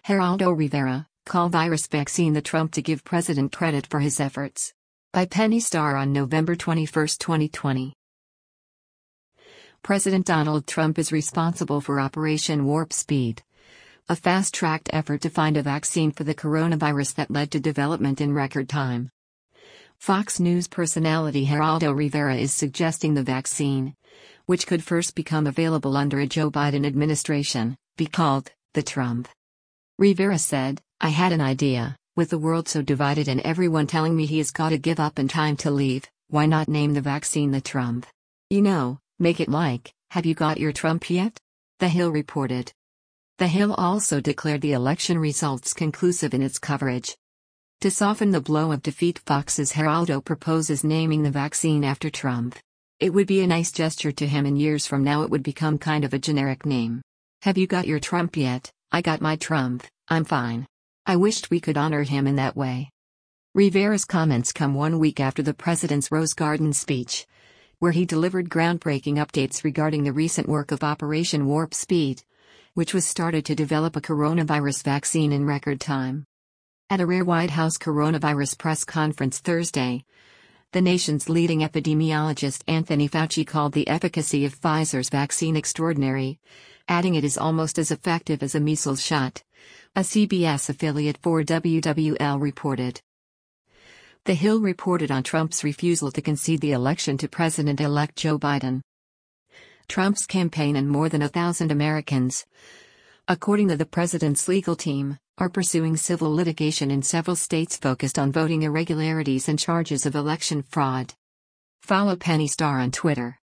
Geraldo Rivera, call virus vaccine the Trump to give president credit for his efforts. By Penny Starr on November 21, 2020. President Donald Trump is responsible for Operation Warp Speed, a fast-tracked effort to find a vaccine for the coronavirus that led to development in record time. Fox News personality Geraldo Rivera is suggesting the vaccine, which could first become available under a Joe Biden administration, be called the Trump. Rivera said, "I had an idea, with the world so divided and everyone telling me he has got to give up and time to leave, why not name the vaccine the Trump? You know, make it like, have you got your Trump yet?" The Hill reported. The Hill also declared the election results conclusive in its coverage. To soften the blow of defeat, Fox's Geraldo proposes naming the vaccine after Trump. It would be a nice gesture to him, and years from now it would become kind of a generic name. Have you got your Trump yet? I got my Trump, I'm fine. I wished we could honor him in that way. Rivera's comments come 1 week after the president's Rose Garden speech, where he delivered groundbreaking updates regarding the recent work of Operation Warp Speed, which was started to develop a coronavirus vaccine in record time. At a rare White House coronavirus press conference Thursday, the nation's leading epidemiologist Anthony Fauci called the efficacy of Pfizer's vaccine extraordinary, adding it is almost as effective as a measles shot, a CBS affiliate for WWL reported. The Hill reported on Trump's refusal to concede the election to President-elect Joe Biden. Trump's campaign and more than 1,000 Americans, according to the president's legal team, are pursuing civil litigation in several states focused on voting irregularities and charges of election fraud. Follow Penny Starr on Twitter.